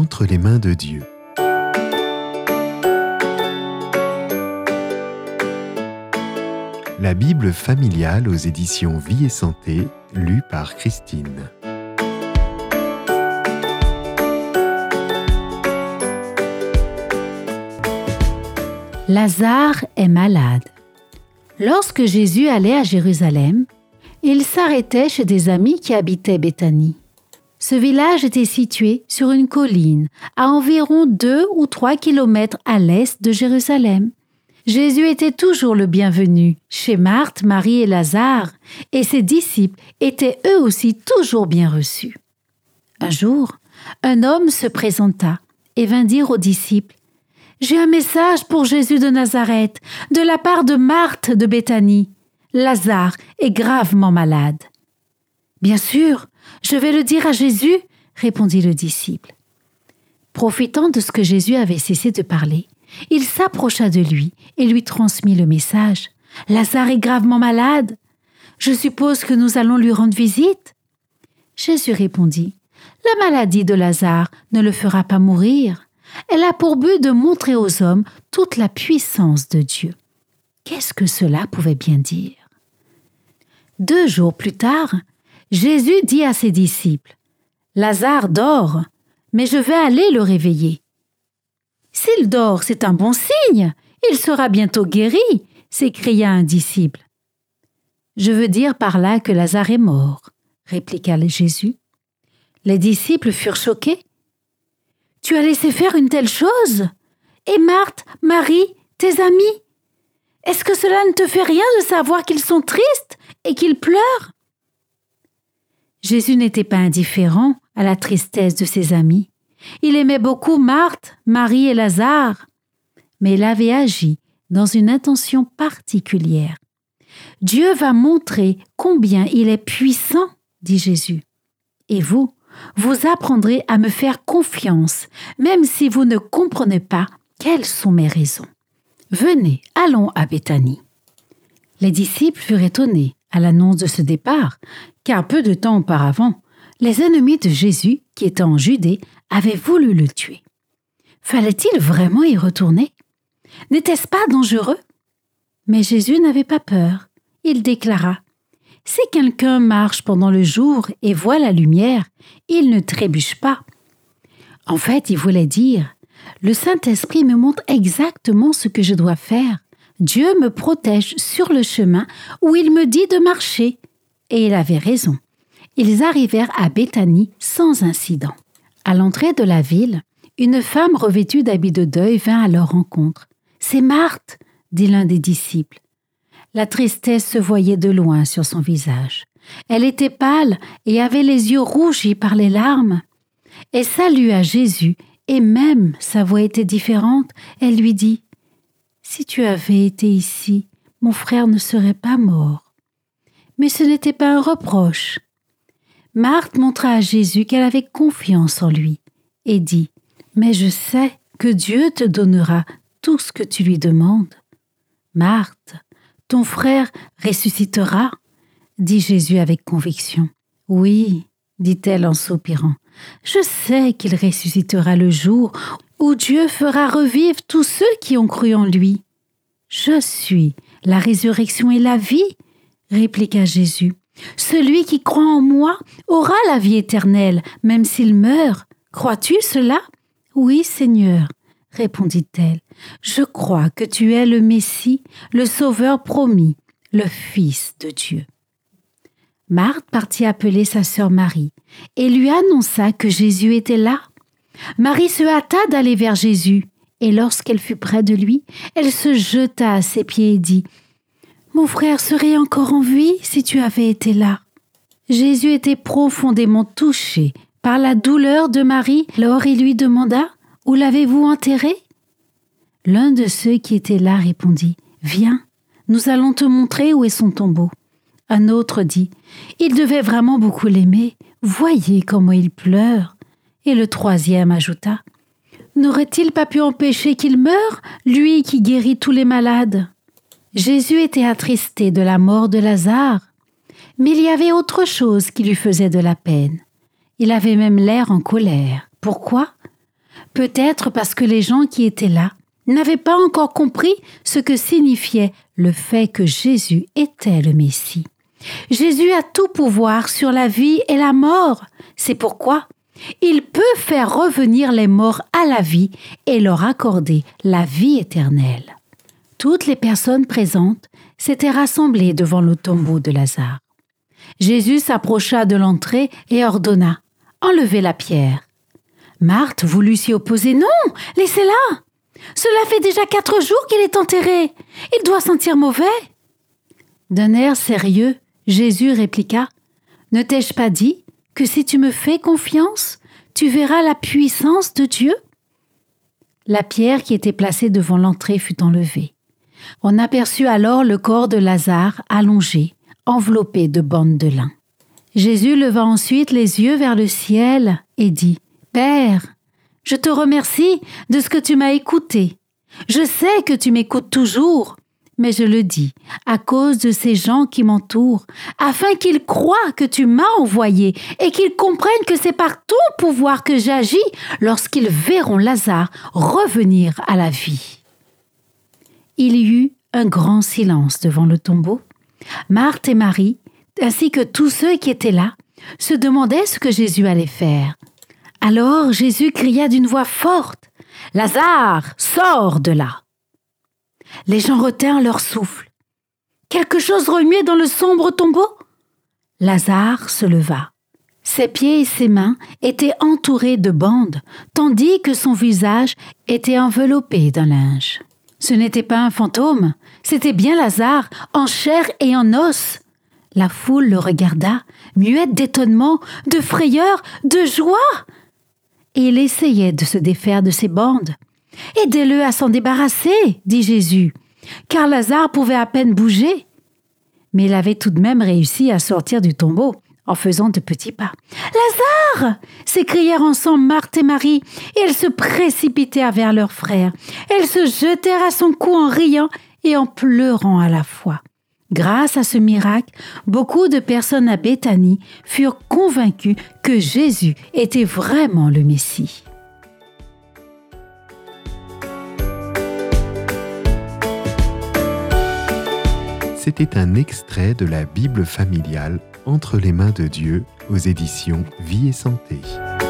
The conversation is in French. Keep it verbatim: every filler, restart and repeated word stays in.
entre les mains de Dieu. La Bible familiale aux éditions Vie et Santé, lue par Christine. Lazare est malade. Lorsque Jésus allait à Jérusalem, il s'arrêtait chez des amis qui habitaient Béthanie. Ce village était situé sur une colline, à environ deux ou trois kilomètres à l'est de Jérusalem. Jésus était toujours le bienvenu chez Marthe, Marie et Lazare, et ses disciples étaient eux aussi toujours bien reçus. Un jour, un homme se présenta et vint dire aux disciples: « J'ai un message pour Jésus de Nazareth, de la part de Marthe de Béthanie. Lazare est gravement malade. » « Bien sûr, je vais le dire à Jésus, » répondit le disciple. Profitant de ce que Jésus avait cessé de parler, il s'approcha de lui et lui transmit le message. « Lazare est gravement malade. Je suppose que nous allons lui rendre visite. » Jésus répondit: « La maladie de Lazare ne le fera pas mourir. Elle a pour but de montrer aux hommes toute la puissance de Dieu. » Qu'est-ce que cela pouvait bien dire? Deux jours plus tard, Jésus dit à ses disciples: « Lazare dort, mais je vais aller le réveiller. » « S'il dort, c'est un bon signe, il sera bientôt guéri, » s'écria un disciple. « Je veux dire par là que Lazare est mort, » répliqua Jésus. Les disciples furent choqués. « Tu as laissé faire une telle chose? Et Marthe, Marie, tes amis? Est-ce que cela ne te fait rien de savoir qu'ils sont tristes et qu'ils pleurent? » Jésus n'était pas indifférent à la tristesse de ses amis. Il aimait beaucoup Marthe, Marie et Lazare, mais il avait agi dans une intention particulière. « Dieu va montrer combien il est puissant, » dit Jésus. « Et vous, vous apprendrez à me faire confiance, même si vous ne comprenez pas quelles sont mes raisons. Venez, allons à Béthanie. » Les disciples furent étonnés à l'annonce de ce départ, car peu de temps auparavant, les ennemis de Jésus, qui étaient en Judée, avaient voulu le tuer. Fallait-il vraiment y retourner? N'était-ce pas dangereux? Mais Jésus n'avait pas peur. Il déclara: « Si quelqu'un marche pendant le jour et voit la lumière, il ne trébuche pas. » En fait, il voulait dire: « Le Saint-Esprit me montre exactement ce que je dois faire. Dieu me protège sur le chemin où il me dit de marcher. » Et il avait raison. Ils arrivèrent à Béthanie sans incident. À l'entrée de la ville, une femme revêtue d'habits de deuil vint à leur rencontre. « C'est Marthe !» dit l'un des disciples. La tristesse se voyait de loin sur son visage. Elle était pâle et avait les yeux rougis par les larmes. Elle salua Jésus et même sa voix était différente. Elle lui dit: « Si tu avais été ici, mon frère ne serait pas mort. » Mais ce n'était pas un reproche. Marthe montra à Jésus qu'elle avait confiance en lui et dit: « Mais je sais que Dieu te donnera tout ce que tu lui demandes. »« Marthe, ton frère ressuscitera, » dit Jésus avec conviction. « Oui, » dit-elle en soupirant, « je sais qu'il ressuscitera le jour où Dieu fera revivre tous ceux qui ont cru en lui. »« Je suis la résurrection et la vie, » répliqua Jésus. « Celui qui croit en moi aura la vie éternelle, même s'il meurt. Crois-tu cela? »« Oui, Seigneur, » répondit-elle. « Je crois que tu es le Messie, le Sauveur promis, le Fils de Dieu. » Marthe partit appeler sa sœur Marie et lui annonça que Jésus était là. Marie se hâta d'aller vers Jésus et lorsqu'elle fut près de lui, elle se jeta à ses pieds et dit: « Mon frère serait encore en vie si tu avais été là. » Jésus était profondément touché par la douleur de Marie. Alors il lui demanda: « Où l'avez-vous enterré ?» L'un de ceux qui étaient là répondit: « Viens, nous allons te montrer où est son tombeau. » Un autre dit: « Il devait vraiment beaucoup l'aimer. Voyez comment il pleure. » Et le troisième ajouta: « N'aurait-il pas pu empêcher qu'il meure, lui qui guérit tous les malades ?» Jésus était attristé de la mort de Lazare, mais il y avait autre chose qui lui faisait de la peine. Il avait même l'air en colère. Pourquoi? Peut-être parce que les gens qui étaient là n'avaient pas encore compris ce que signifiait le fait que Jésus était le Messie. Jésus a tout pouvoir sur la vie et la mort. C'est pourquoi il peut faire revenir les morts à la vie et leur accorder la vie éternelle. Toutes les personnes présentes s'étaient rassemblées devant le tombeau de Lazare. Jésus s'approcha de l'entrée et ordonna « Enlevez la pierre ». Marthe voulut s'y opposer. « Non, laissez-la. Cela fait déjà quatre jours qu'il est enterré. Il doit sentir mauvais. » D'un air sérieux, Jésus répliqua « Ne t'ai-je pas dit que si tu me fais confiance, tu verras la puissance de Dieu ?» La pierre qui était placée devant l'entrée fut enlevée. On aperçut alors le corps de Lazare allongé, enveloppé de bandes de lin. Jésus leva ensuite les yeux vers le ciel et dit « Père, je te remercie de ce que tu m'as écouté. Je sais que tu m'écoutes toujours, mais je le dis à cause de ces gens qui m'entourent, afin qu'ils croient que tu m'as envoyé et qu'ils comprennent que c'est par ton pouvoir que j'agis lorsqu'ils verront Lazare revenir à la vie. » Il y eut un grand silence devant le tombeau. Marthe et Marie, ainsi que tous ceux qui étaient là, se demandaient ce que Jésus allait faire. Alors Jésus cria d'une voix forte « Lazare, sors de là !» Les gens retinrent leur souffle. Quelque chose remuait dans le sombre tombeau. Lazare se leva. Ses pieds et ses mains étaient entourés de bandes, tandis que son visage était enveloppé d'un linge. Ce n'était pas un fantôme, c'était bien Lazare, en chair et en os. La foule le regarda, muette d'étonnement, de frayeur, de joie. Et il essayait de se défaire de ses bandes. « Aidez-le à s'en débarrasser, » dit Jésus, car Lazare pouvait à peine bouger. Mais il avait tout de même réussi à sortir du tombeau en faisant de petits pas. « Lazare !» s'écrièrent ensemble Marthe et Marie, et elles se précipitèrent vers leur frère. Elles se jetèrent à son cou en riant et en pleurant à la fois. Grâce à ce miracle, beaucoup de personnes à Béthanie furent convaincues que Jésus était vraiment le Messie. C'était un extrait de la Bible familiale Entre les mains de Dieu aux éditions Vie et Santé.